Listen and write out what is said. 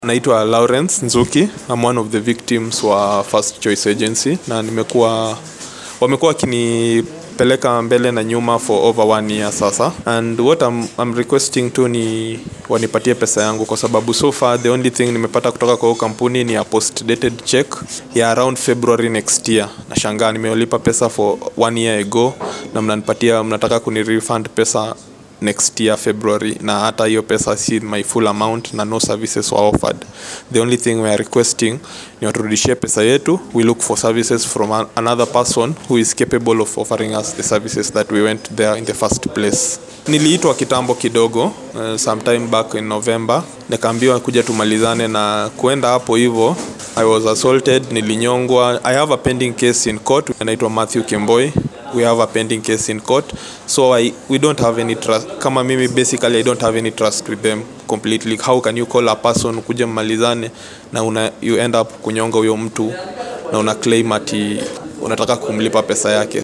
Naitwa Lawrence Nzuki. I'm one of the victims wa First Choice Agency na wamekuwa wakinipeleka mbele na nyuma for over 1 year sasa, and what I'm requesting tu ni wanipatie pesa yangu, kwa sababu so far the only thing nimepata kutoka kwa kampuni ni a post dated check ya around February next year. Nashangaa nimelipa pesa for 1 year ago na mnataka kuni refund pesa next year February, na hata hiyo pesa si my full amount na no services were offered. The only thing we are requesting ni waturudishie pesa yetu. We look for services from another person who is capable of offering us the services that we went there in the first place. Niliitwa kitambo kidogo sometime back in November, nikaambiwa kuja tumalizane, na kuenda hapo hivyo I was assaulted, nilinyongwa. I have a pending case in court. Naitwa Matthew Kemboi. We have a pending case in court, so we don't have any trust. Kama mimi basically I don't have any trust with them completely. How can you call a person kuja mmalizane na you end up kunyonga huyo mtu na una claim ati unataka kumlipa pesa yake?